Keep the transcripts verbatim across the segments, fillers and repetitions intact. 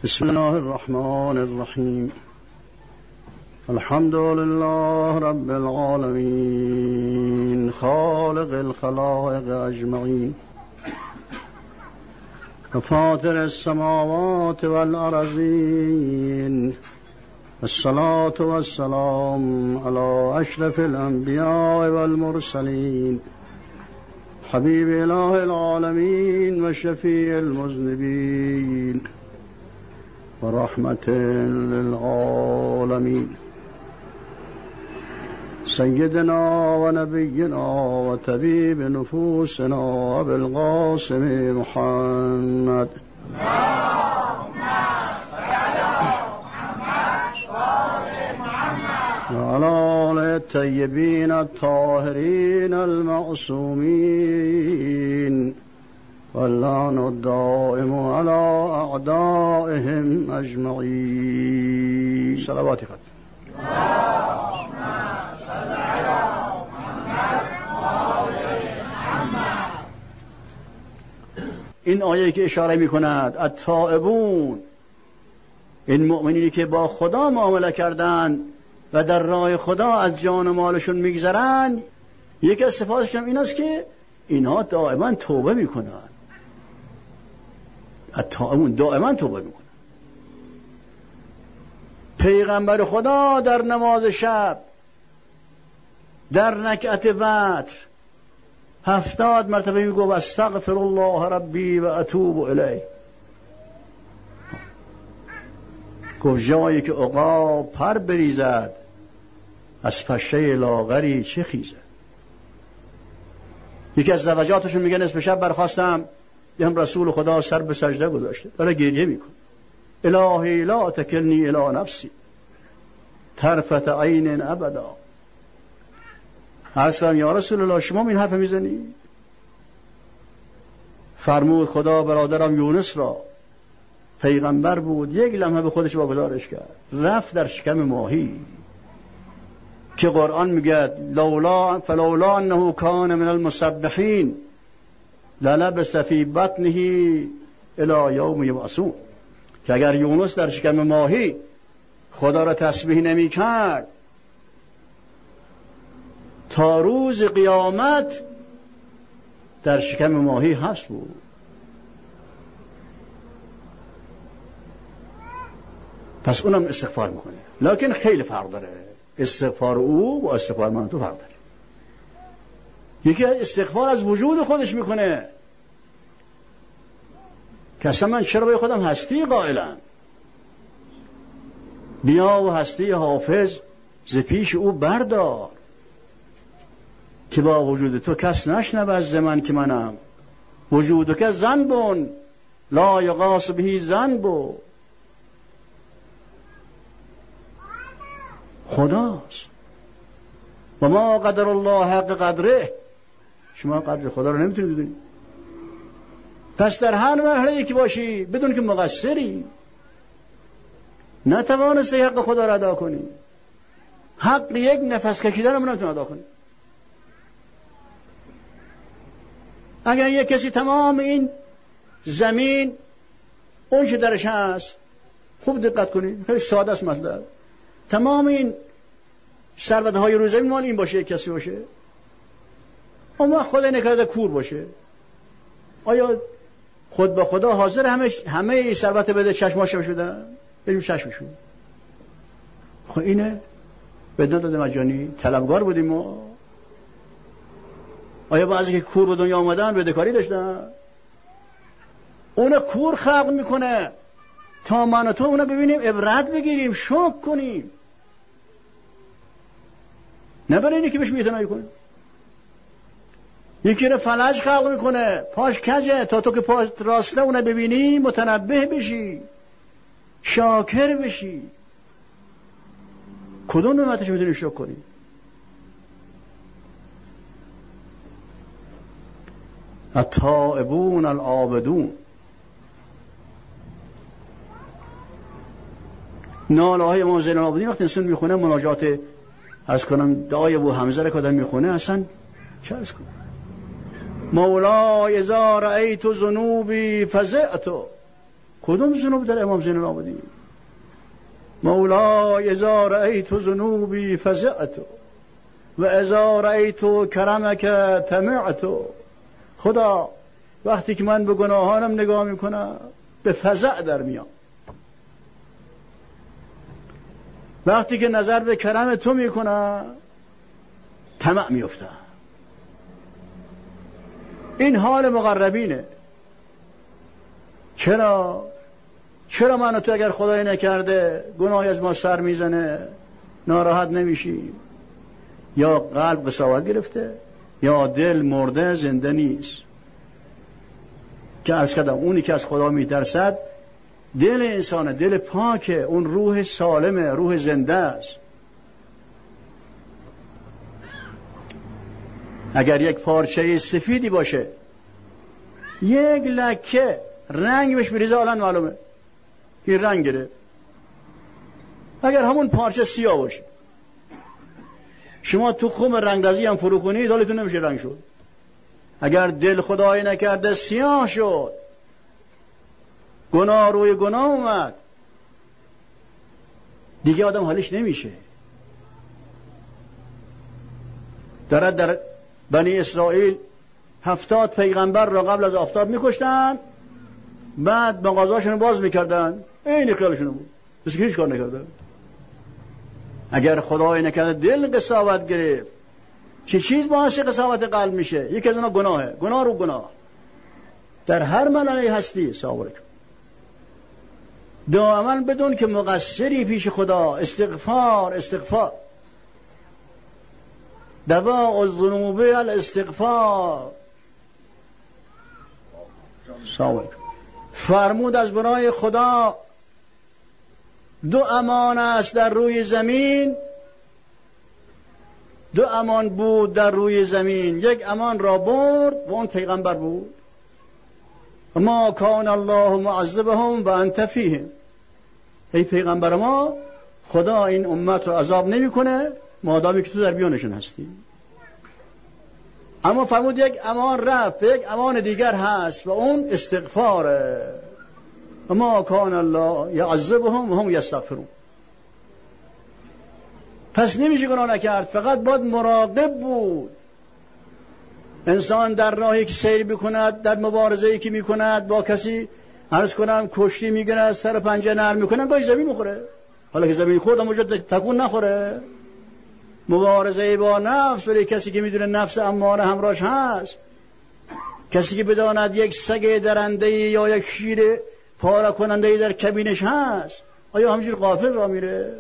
بسم الله الرحمن الرحیم. الحمد لله رب العالمین خالق الخلائق اجمعین وفاطر السماوات والارضین الصلاة والسلام على اشرف الانبیاء والمرسلین حبیب اله العالمین و شفیع المذنبین و رحمت للعالمین سیدنا و نبینا و طبیب نفوسنا ابو القاسم محمد و علی آل الطیبین الطاهرین المعصومین واللعن الدائم على أعدائهم أجمعين. صلوات خط. این آیه که اشاره می کند التائبون، این مؤمنینی که با خدا معامله کردن و در راه خدا از جان و مالشون میگذرن، یکی از صفاتشون این است که اینها دائما توبه میکنن. التائبون دائما توبه میکنن. پیغمبر خدا در نماز شب در رکعت وتر هفتاد مرتبه میگو استغفر الله ربی و اتوب الیه. گفت جایی که عقاب پر بریزد از پشه لاغری چه خیزد. یکی از زوجاتشون میگه نصف شب برخواستم دیدم رسول خدا سر به سجده گذاشته داره گریه میکنه. الهی لا تکلنی الی نفسی طرفت عین ابدا. اصلا یا رسول الله شما این حرف میزنی؟ فرمود خدا برادرم یونس را، پیغمبر بود، یک لمحه به خودش واگذارش کرد، رفت در شکم ماهی که قرآن میگه لولا فلولا انه کان من المسبحین للبث فی بطنه الی یوم یبعثون. که اگر یونس در شکم ماهی خدا را تسبیح نمی کرد تا روز قیامت در شکم ماهی حبس بود. پس اونم استغفار میکنه، لکن خیلی فرق داره استغفار او و استغفار من تو فرق داره. یکی استغفار از وجود خودش میکنه که اصلا من چرا به خودم هستی قائلم، بیا و هستی حافظ ز پیش او بردار که با وجود تو کس نشنود ز من که منم. وجود که ذنبون لا یغاص به ذنب. خداست و ما قدر الله حق قدره. شما قدر خدا رو نمیتونید بدونید. پس در هر مرحله که باشی بدون که مقصری، نتوانستی حق خدا را ادا کنی، حق یک نفس کشیدن رو نمیتونی ادا کنی. اگر یک کسی تمام این زمین اون چه درش هست، خوب دقت کنید، خیلی ساده است مطلب، تمام این ثروت‌های روز زمین مال این باشه، یک کسی باشه، اون وقت خدا نکرده کور باشه، آیا خود به خدا حاضر همه همه ثروت بده چشماش بدن؟ بریم چشمشون. خب اینه بدون داده مجانی طلبگار بودیم ما. آیا بعضی که کور به دنیا آمدن بدهکاری داشتن؟ اون کور خلق میکنه تا من و تو اونو ببینیم، عبرت بگیریم، شوق کنیم، نه برای اینکه بهش بی‌اعتنایی کنیم. یکی رو فلج خلق میکنه پاش کجه تا تو که پاش راسته اونو ببینی متنبه بشی، شاکر بشی. کدوم نعمتش میتونی شکر کنی؟ التائبون العابدون. ناله های امام زین العابدین وقتی انسان میخونه مناجات از کنم دعای ابو حمزه رو که آدم میخونه اصلا چه از کنم؟ مولای اذا رأیت ذنوبی فزعت کدوم ذنوب در امام زین العابدین؟ مولای اذا رأیت ذنوبی فزعت و اذا رأیت کرمک طمعت. خدا وقتی که من به گناهانم نگاه میکنم به فزع در میام، وقتی که نظر به کرم تو میکنم طمع میفتم. این حال مقربینه. چرا؟ چرا من و تو اگر خدای نکرده گناهی از ما سر میزنه ناراحت نمیشیم؟ یا قلب قساوت گرفته، یا دل مرده زنده نیست. که عرض کردم اونی که از خدا میترسد دل انسانه، دل پاکه، اون روح سالمه، روح زنده است. اگر یک پارچه سفیدی باشه یک لکه رنگ بهش بریزه الان معلومه این رنگ گره. اگر همون پارچه سیاه باشه شما تو خم رنگرزی هم فرو کنید حالتون نمیشه رنگ شد. اگر دل خدای نکرده سیاه شد، گناه روی گناه اومد، دیگه آدم حالش نمیشه. دارد در بنی اسرائیل هفتاد پیغمبر را قبل از آفتاب میکشتن، بعد مغازاشون باز میکردن، این خیالشون بود، بس که هیچ کار نکردن. اگر خدای نکرده دل قساوت گرفت، چه چیز باعث قساوت قلب میشه؟ یکی از اونا گناهه، گناه رو گناه. در هر ملعه هستی صبر کن، دائما بدون که مقصری پیش خدا. استغفار استغفار دواء الذنوب الاستغفار. صبر کن. فرمود از برای خدا دو امان است در روی زمین، دو امان بود در روی زمین، یک امان را برد و اون پیغمبر بود. ما کان الله معذبهم و انت فیهم. ای پیغمبر ما، خدا این امت رو عذاب نمیکنه مادامی که تو در بیانشون هستی. اما فرمود یک امان رفت، یک امان دیگر هست و اون استغفاره. ما کان الله یعذبهم و هم یستغفرون. پس نمیشه گناه نکرد، فقط باید مراقب بود. انسان در راهی که سیر بکند، در مبارزه‌ای که میکند با کسی، عرض کنم کشتی میگیره، سر پنجه نرم میکنه، گاهی زمین میخوره. حالا که زمین خورد اما تکون نخوره. مبارزه با نفس، ولی کسی که میدونه نفس اماره همراهش هست، کسی که بداند یک سگ درنده یا یک شیر پاره کننده در کبینش هست، آیا همینجور غافل را میره؟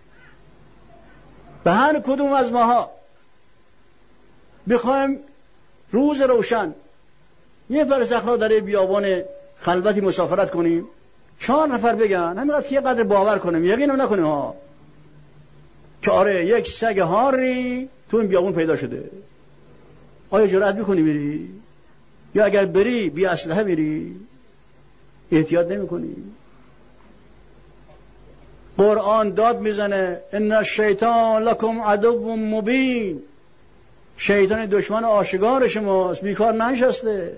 به هر کدوم از ماها بخوایم روز روشن یه فرسخ را در بیابان خلوتی مسافرت کنیم، چهار نفر بگن، همینقدر که یه قدر باور کنیم، یقینم نکنیم ها که آره یک سگ هاری تو این بیابون پیدا شده، آیا جرأت میکنی بری؟ یا اگر بری بی اسلحه میری؟ احتیاط نمیکنی؟ قرآن داد میزنه ان الشیطان لکم عدو مبین. شیطان دشمن آشکار شماست، بیکار ننشسته.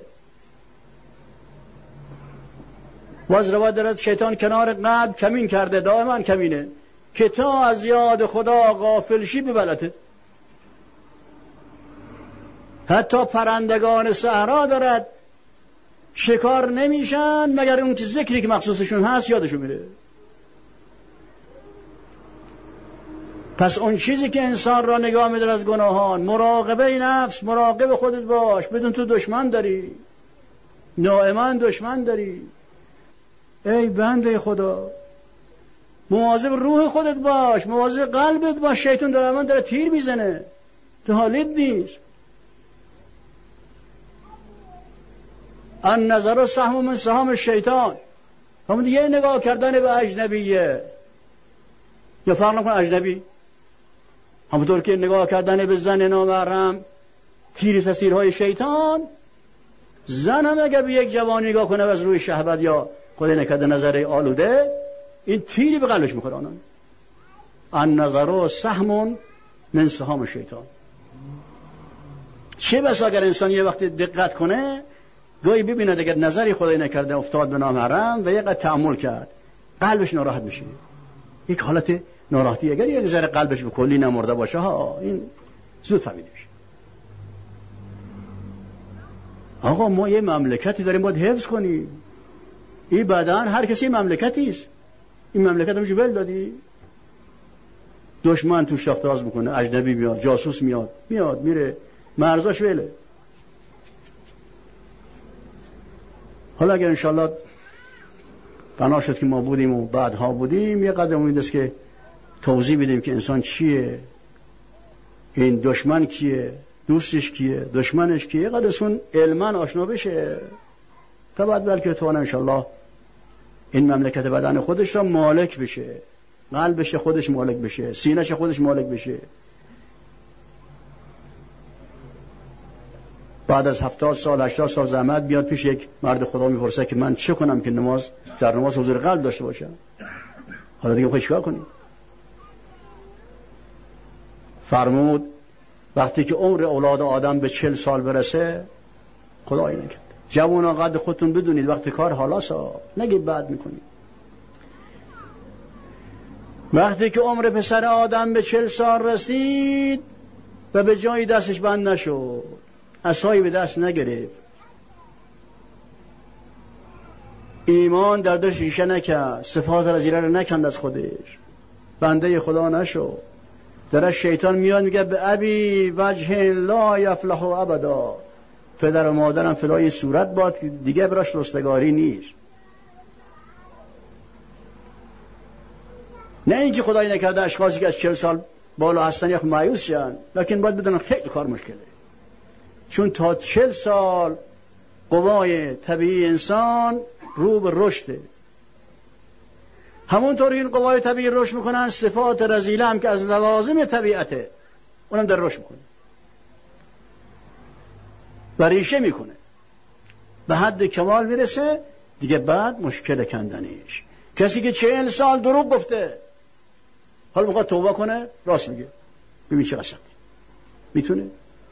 و از روایت دارد شیطان کنار قلب کمین کرده، دائما کمینه که تا از یاد خدا غافل شی ببلته. حتی پرندگان صحرا دارد شکار نمیشن مگر اون که ذکری که مخصوصشون هست یادشون میره. پس اون چیزی که انسان را نگاه میداره از گناهان، مراقبه نفس، مراقب خودت باش، بدون تو دشمن داری، دائما دشمن داری. ای بنده خدا، مواظب روح خودت باش، مواظب قلبت باش. شیطان دائما داره تیر میزنه، تو حالت نیست. ان نظر سهم من سهام الشیطان. همون دیگه نگاه کردن به اجنبیه، یا فرق نکن اجنبی، همونطور که نگاه کردن به زن نامحرم تیر سسیرهای شیطان. زن هم اگر به یک جوان نگاه کنه از روی شهوت یا خدا نکرده نظر آلوده، این تیری به قلبش میخوره. آنان ان نظر سهم من سهام شیطان. چه بسا اگر انسان یه وقت دقت کنه گاهی ببیند اگر نظری خدای نکرده افتاد به نامحرم و یقدر تأمل کرد قلبش ناراحت میشه. یک حالت ناراحتی اگر یک ذره قلبش به کلی نمرده باشه ها، این زود فهمیده میشه. آقا ما یه مملکتی داریم باید حفظ کنیم. این بدن هر کسی مملکتی است. این مملکت رو ول دادی؟ دشمن توش تاختراز میکنه، اجنبی میاد، جاسوس میاد، میاد میره، مرزاش وله. حالا اگر انشالله بنا شد که ما بودیم و بعدها بودیم، یه قدر امید است که توضیح بدیم که انسان چیه، این دشمن کیه، دوستش کیه، دشمنش کیه، یه قدر سون علما آشنا بشه تا بعد بلکه توانه انشالله این مملکت بدن خودش را مالک بشه، قلبش خودش مالک بشه، سینه‌ش خودش مالک بشه. بعد از هفتاد سال هشتاد سال زحمت بیاد پیش یک مرد خدا میپرسه که من چه کنم که نماز در نماز حضور قلب داشته باشم. حالا دیگه خودش کار کنیم. فرمود وقتی که عمر اولاد آدم به چل سال برسه خدایی نکرد. جوانان قد خودتون بدونید وقتی کار حالاسا نگید بعد میکنید. وقتی که عمر پسر آدم به چل سال رسید و به جایی دستش بند نشد، عصایی به دست نگرفت، ایمان در دلش ریشه نکرد، صفات رذیله رو نکند از خودش، بنده خدا نشد، درش شیطان میاد میگه به ابی وجه لا یفلح ابدا، پدر و مادرم فدای صورت باد که دیگه براش رستگاری نیست. نه اینکه خدای نکرده اشخاصی که از چهل سال بالا هستن یک مایوس شن، لکن باید بدونن خیلی کار مشکله، چون تا چهل سال قوای طبیعی انسان رو به رشده. همونطور این قوای طبیعی رشد میکنن، صفات رذیله هم که از لوازم طبیعته اونم در رشد میکنه و ریشه میکنه، به حد کمال میرسه دیگه بعد مشکل کندنش. کسی که چهل سال دروغ گفته حالا میخواد توبه کنه، راست میگه، ببین چه قشنگه میتونه.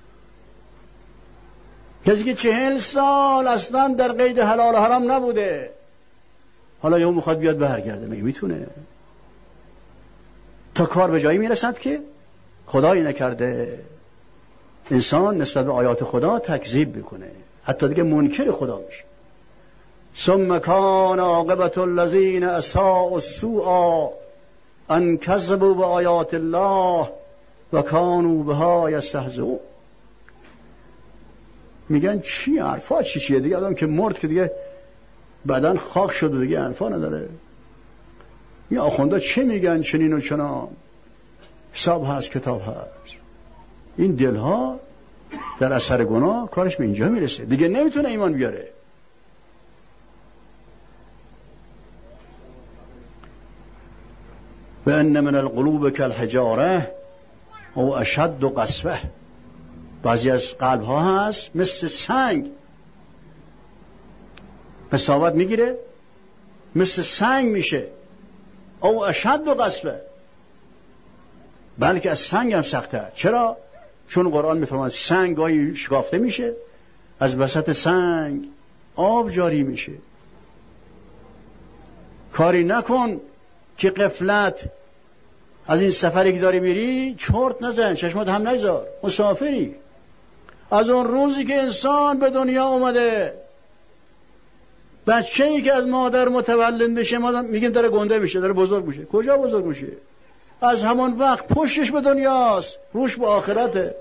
کسی که چهل سال اصلا در قید حلال و حرام نبوده حالا یهو میخواد بیاد برگرده، میگه میتونه. تا کار به جایی میرسد که خدایی نکرده انسان نسبت به آیات خدا تکذیب بکنه، حتی دیگه منکر خدا میشه. ثم کان عاقبة الذین اساءوا السوء ان کذبوا بآیات الله و کانوا بها یستهزئون. میگن چی حرفا چی چیه دیگه، آدم که مرد که دیگه بدن خاک شد و دیگه حرفا نداره. این آخونده چه میگن چنین و چنان، حساب هست کتاب هست. این دلها در اثر گناه کارش به اینجا میرسه، دیگه نمیتونه ایمان بیاره. و ان من القلوب کالحجاره او اشد قسوه. بعضی از قلب ها هست مثل سنگ، قساوت میگیره، مثل سنگ میشه. او اشد قسوه، بلکه از سنگ هم سخته. چرا؟ چون قرآن میفرماید سنگ گاهی شکافته میشه، از وسط سنگ آب جاری میشه. کاری نکن که غفلت از این سفری که داری میری چرت نزن، چشمات هم نگذار، مسافری. از اون روزی که انسان به دنیا اومده، بچه‌ای که از مادر متولد بشه ما میگیم داره گنده میشه، داره بزرگ میشه. کجا بزرگ میشه؟ از همون وقت پشتش به دنیاست، روش به آخرته.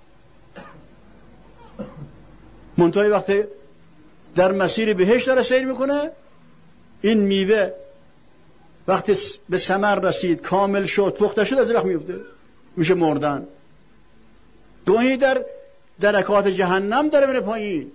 منتهی وقتی در مسیر بهشت داره سیر میکنه، این میوه وقتی به ثمر رسید، کامل شد، پخته شد، از وقت میفته میشه مردن. گاهی در درکات جهنم داره میره پایین.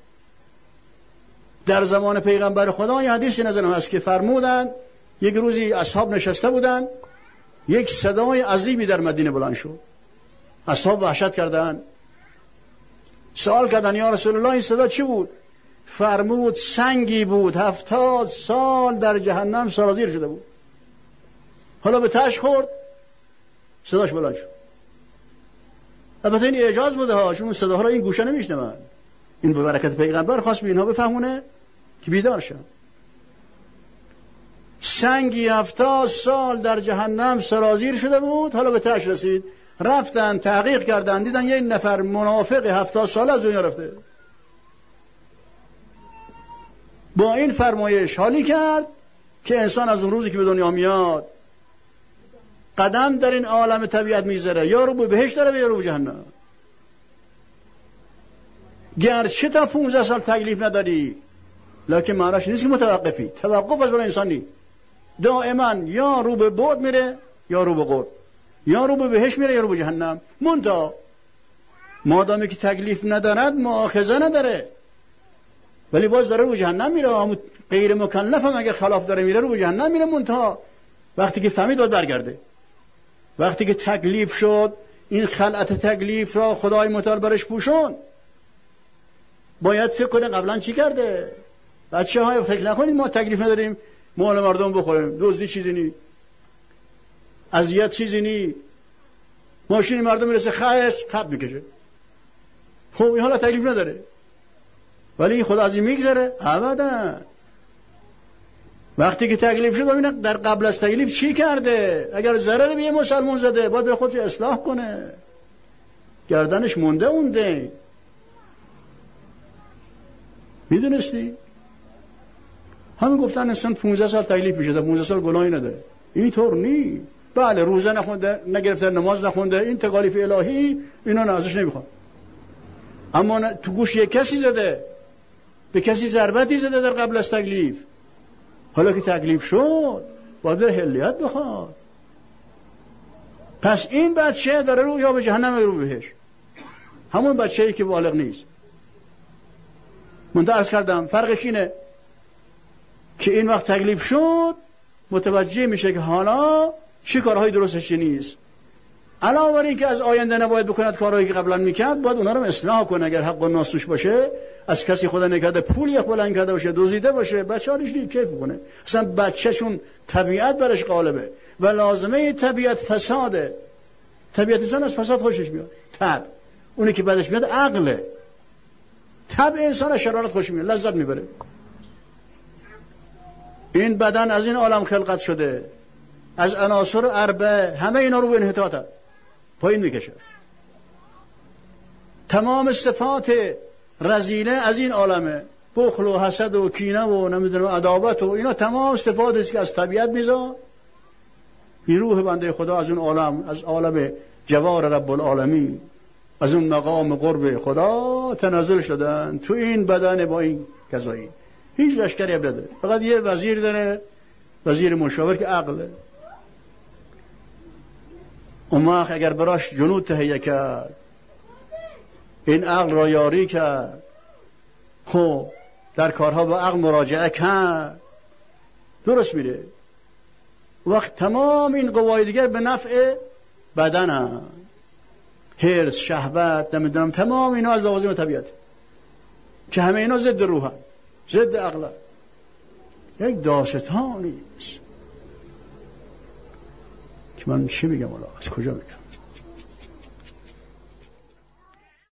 در زمان پیغمبر خدا یه حدیثی نظرم هست که فرمودن یک روزی اصحاب نشسته بودن، یک صدای عظیمی در مدینه بلند شد. اصحاب وحشت کردن، سوال کردن یا رسول الله این صدا چی بود؟ فرمود سنگی بود هفتاد سال در جهنم سرازیر شده بود، حالا به تش خورد صداش بلند شد. البته این اعجاز بوده ها، چون صداها را این گوشه نمیشنون. این به برکت پیغمبر خواست به اینها بفهمونه که بیدار شن. سنگی هفتاد سال در جهنم سرازیر شده بود، حالا به تاش رسید. رفتن تحقیق کردن، دیدن یه نفر منافق هفتاد سال از دنیا رفته. با این فرمایش حالی کرد که انسان از اون روزی که به دنیا میاد قدم در این عالم طبیعت میذاره، یا رو به بهشت داره یا رو به جهنم. گرچه تا پونزده سال تکلیف نداری، لکن معناش نیست که متوقفی. توقف از برای انسان نیست، دائما یا رو به بعد میره یا رو به قرب، یا رو به بهشت میره یا رو به جهنم. منتها مادامی که تکلیف ندارد مؤاخذه نداره، ولی باز داره رو به جهنم میره. غیر مکلف هم اگه خلاف داره میره رو به جهنم میره. منتها وقتی که فهمید باید برگرده. وقتی که تکلیف شد، این خلعت تکلیف را خدای متعال برش پوشون، باید فکر کنه قبلا چی کرده. بچه های فکر نکنید ما تکلیف نداریم مال مردم بخوریم، دزدی چیزی نی، اذیت چیزی نی، ماشین مردم میرسه خیش خط میکشه. خب این حالا تکلیف نداره، ولی خدا از این میگذره؟ ابدا. وقتی که تکلیف شد ببینه در قبل از تکلیف چی کرده. اگر ضرر به یه مسلمان زده باید به خودش اصلاح کنه، گردنش مونده اونده. میدونستی؟ همین گفتن انسان پونزده سال تکلیف میشه، تا پونزده سال گناهی نداره. اینطور نی. بله روزه نخونده، نگرفته، نماز نخونده، این تکالیف الهی اینا نه ازش نمیخوان. اما تو گوش یک کسی زده، به کسی ضربتی زده در قبل از تکلیف، حالا که تکلیف شد باید حلیت بخواد. پس این بچه داره رو یا به جهنم یا رو بهش، همون بچه‌ای که بالغ نیست. منتها عرض کردم فرقش اینه که این وقت تکلیف شد متوجه میشه که حالا چی کارهای درستش نیست. علاوه بر این که از آینده نباید بکند کارهایی که قبلا میکرد، باید اونا رو اصلاح کنه. اگر حق و ناس توش باشه، از کسی خدا نکرده پول یک بلند کرده باشه، دزدیده باشه، بچه هاش دیگه کیف کنه. اصلا بچه‌شون طبیعت برش غالبه و لازمه طبیعت فساده. طبیعت انسان از فساد خوشش میاد. طب اونی که بعدش میاد عقله. طب انسان از شرارت خوش میاد، لذت میبره. این بدن از این عالم خلقت شده، از عناصر اربع همه اینا رو به انحطاط پایین میکشه. تمام صفات رذیله از این عالمه، بخل و حسد و کینه و نمیدونم عداوت و اینا تمام صفاتی است که از طبیعت میذاره. این روح بنده خدا از اون عالم، از عالم جوار رب العالمین، از اون مقام قرب خدا تنزل شدن تو این بدن با این کذایی. هیچ لشکری هم نداره، فقط یه وزیر داره، وزیر مشاور که عقله. اون وقت اگر براش جنود تهیه کرد، این عقل را یاری کرد، خب در کارها با عقل مراجعه کرد، درست میره. وقت تمام این قوای دیگر به نفع بدن هم، حرص، شهوت، نمیدونم تمام اینا از لوازم طبیعت که همه اینا ضد روح هم، ضد عقل هم. یک داستانی است که من چی میگم، والا از کجا میگم.